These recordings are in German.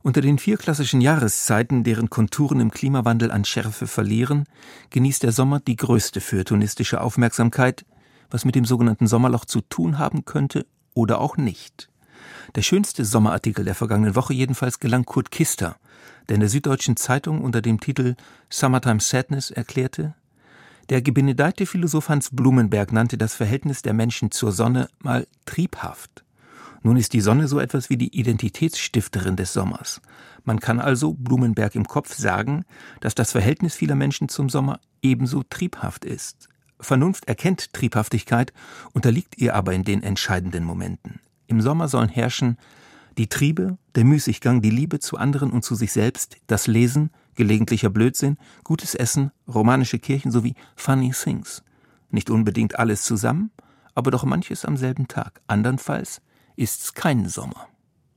Unter den 4 klassischen Jahreszeiten, deren Konturen im Klimawandel an Schärfe verlieren, genießt der Sommer die größte feuilletonistische Aufmerksamkeit, was mit dem sogenannten Sommerloch zu tun haben könnte oder auch nicht. Der schönste Sommerartikel der vergangenen Woche jedenfalls gelang Kurt Kister, der in der Süddeutschen Zeitung unter dem Titel Summertime Sadness erklärte: Der gebenedeite Philosoph Hans Blumenberg nannte das Verhältnis der Menschen zur Sonne mal triebhaft. Nun ist die Sonne so etwas wie die Identitätsstifterin des Sommers. Man kann also, Blumenberg im Kopf, sagen, dass das Verhältnis vieler Menschen zum Sommer ebenso triebhaft ist. Vernunft erkennt Triebhaftigkeit, unterliegt ihr aber in den entscheidenden Momenten. Im Sommer sollen herrschen die Triebe, der Müßiggang, die Liebe zu anderen und zu sich selbst, das Lesen, gelegentlicher Blödsinn, gutes Essen, romanische Kirchen sowie funny things. Nicht unbedingt alles zusammen, aber doch manches am selben Tag. Andernfalls ist's kein Sommer.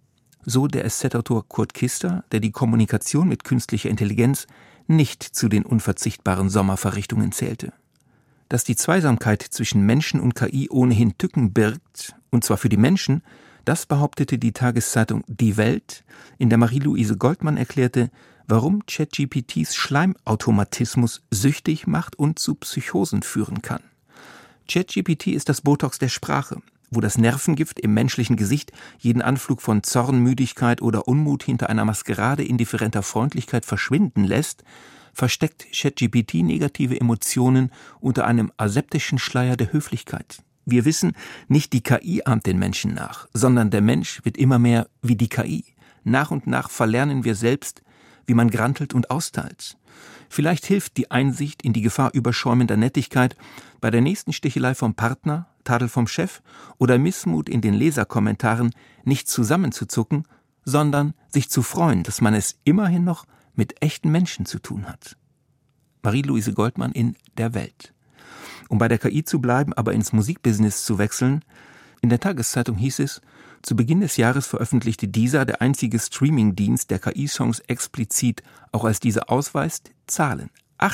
So der SZ-Autor Kurt Kister, der die Kommunikation mit künstlicher Intelligenz nicht zu den unverzichtbaren Sommerverrichtungen zählte. Dass die Zweisamkeit zwischen Menschen und KI ohnehin Tücken birgt, und zwar für die Menschen, das behauptete die Tageszeitung Die Welt, in der Marie-Louise Goldmann erklärte, warum ChatGPTs Schleimautomatismus süchtig macht und zu Psychosen führen kann. ChatGPT ist das Botox der Sprache, wo das Nervengift im menschlichen Gesicht jeden Anflug von Zorn, Müdigkeit oder Unmut hinter einer Maskerade indifferenter Freundlichkeit verschwinden lässt, versteckt ChatGPT negative Emotionen unter einem aseptischen Schleier der Höflichkeit. Wir wissen, nicht die KI ahmt den Menschen nach, sondern der Mensch wird immer mehr wie die KI. Nach und nach verlernen wir selbst, wie man grantelt und austeilt. Vielleicht hilft die Einsicht in die Gefahr überschäumender Nettigkeit bei der nächsten Stichelei vom Partner, Tadel vom Chef oder Missmut in den Leserkommentaren nicht zusammenzuzucken, sondern sich zu freuen, dass man es immerhin noch mit echten Menschen zu tun hat. Marie-Louise Goldmann in Der Welt. Um bei der KI zu bleiben, aber ins Musikbusiness zu wechseln, in der Tageszeitung hieß es, zu Beginn des Jahres veröffentlichte Deezer, der einzige Streamingdienst, der KI-Songs explizit, auch als dieser ausweist, Zahlen.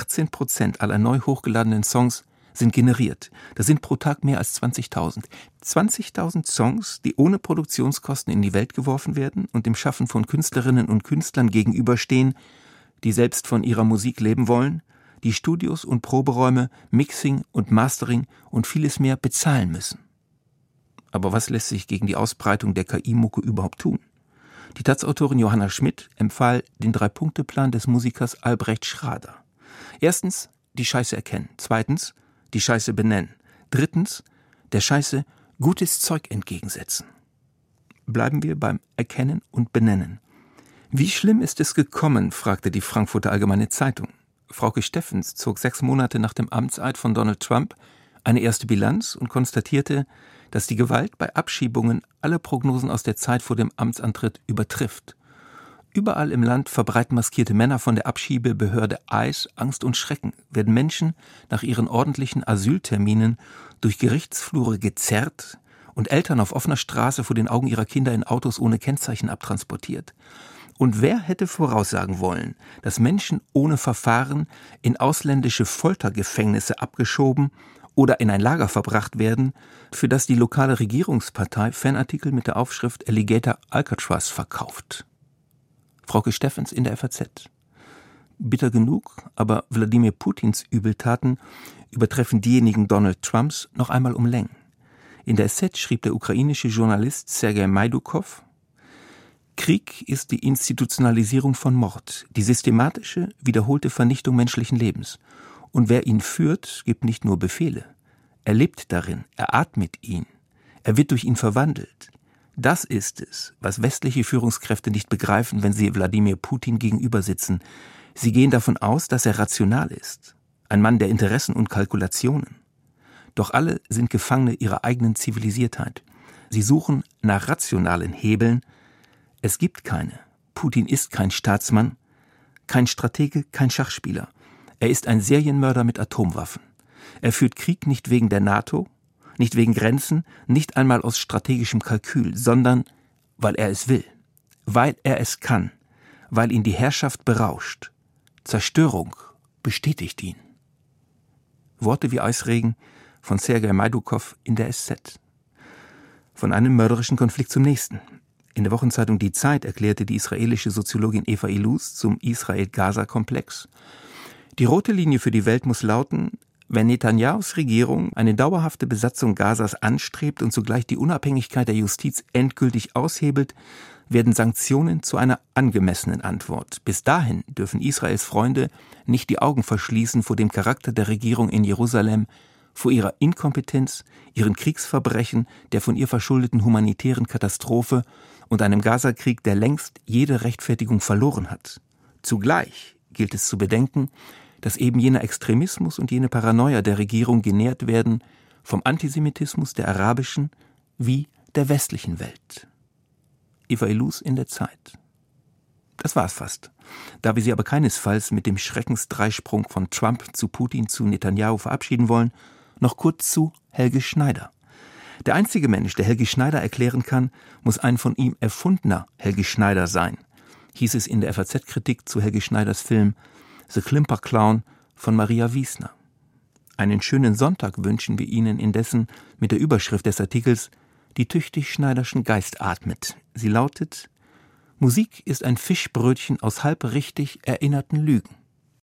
18% aller neu hochgeladenen Songs sind generiert. Das sind pro Tag mehr als 20.000. 20.000 Songs, die ohne Produktionskosten in die Welt geworfen werden und dem Schaffen von Künstlerinnen und Künstlern gegenüberstehen, die selbst von ihrer Musik leben wollen, die Studios und Proberäume, Mixing und Mastering und vieles mehr bezahlen müssen. Aber was lässt sich gegen die Ausbreitung der KI-Mucke überhaupt tun? Die Taz-Autorin Johanna Schmidt empfahl den 3-Punkte-Plan des Musikers Albrecht Schrader. Erstens, die Scheiße erkennen. Zweitens, die Scheiße benennen. Drittens, der Scheiße gutes Zeug entgegensetzen. Bleiben wir beim Erkennen und Benennen. Wie schlimm ist es gekommen, fragte die Frankfurter Allgemeine Zeitung. Frauke Steffens zog 6 Monate nach dem Amtseid von Donald Trump eine erste Bilanz und konstatierte, dass die Gewalt bei Abschiebungen alle Prognosen aus der Zeit vor dem Amtsantritt übertrifft. Überall im Land verbreiten maskierte Männer von der Abschiebebehörde ICE Angst und Schrecken, werden Menschen nach ihren ordentlichen Asylterminen durch Gerichtsflure gezerrt und Eltern auf offener Straße vor den Augen ihrer Kinder in Autos ohne Kennzeichen abtransportiert. Und wer hätte voraussagen wollen, dass Menschen ohne Verfahren in ausländische Foltergefängnisse abgeschoben oder in ein Lager verbracht werden, für das die lokale Regierungspartei Fanartikel mit der Aufschrift Alligator Alcatraz verkauft? Frauke Steffens in der FAZ. Bitter genug, aber Wladimir Putins Übeltaten übertreffen diejenigen Donald Trumps noch einmal um Längen. In der SZ schrieb der ukrainische Journalist Sergei Majdukow: Krieg ist die Institutionalisierung von Mord, die systematische, wiederholte Vernichtung menschlichen Lebens. Und wer ihn führt, gibt nicht nur Befehle. Er lebt darin, er atmet ihn, er wird durch ihn verwandelt. Das ist es, was westliche Führungskräfte nicht begreifen, wenn sie Wladimir Putin gegenüber sitzen. Sie gehen davon aus, dass er rational ist, ein Mann der Interessen und Kalkulationen. Doch alle sind Gefangene ihrer eigenen Zivilisiertheit. Sie suchen nach rationalen Hebeln. Es gibt keine. Putin ist kein Staatsmann, kein Stratege, kein Schachspieler. Er ist ein Serienmörder mit Atomwaffen. Er führt Krieg nicht wegen der NATO, nicht wegen Grenzen, nicht einmal aus strategischem Kalkül, sondern weil er es will, weil er es kann, weil ihn die Herrschaft berauscht. Zerstörung bestätigt ihn. Worte wie Eisregen von Sergei Majdukow in der SZ. Von einem mörderischen Konflikt zum nächsten. In der Wochenzeitung Die Zeit erklärte die israelische Soziologin Eva Illouz zum Israel-Gaza-Komplex: Die rote Linie für die Welt muss lauten: Wenn Netanyahus Regierung eine dauerhafte Besatzung Gazas anstrebt und zugleich die Unabhängigkeit der Justiz endgültig aushebelt, werden Sanktionen zu einer angemessenen Antwort. Bis dahin dürfen Israels Freunde nicht die Augen verschließen vor dem Charakter der Regierung in Jerusalem, vor ihrer Inkompetenz, ihren Kriegsverbrechen, der von ihr verschuldeten humanitären Katastrophe und einem Gazakrieg, der längst jede Rechtfertigung verloren hat. Zugleich gilt es zu bedenken, dass eben jener Extremismus und jene Paranoia der Regierung genährt werden vom Antisemitismus der arabischen wie der westlichen Welt. Eva Illouz in der Zeit. Das war's fast. Da wir Sie aber keinesfalls mit dem Schreckensdreisprung von Trump zu Putin zu Netanyahu verabschieden wollen, noch kurz zu Helge Schneider. Der einzige Mensch, der Helge Schneider erklären kann, muss ein von ihm erfundener Helge Schneider sein, hieß es in der FAZ-Kritik zu Helge Schneiders Film The Klimper-Clown von Maria Wiesner. Einen schönen Sonntag wünschen wir Ihnen indessen mit der Überschrift des Artikels »Die tüchtig Schneiderschen Geist atmet«. Sie lautet: Musik ist ein Fischbrötchen aus halb richtig erinnerten Lügen.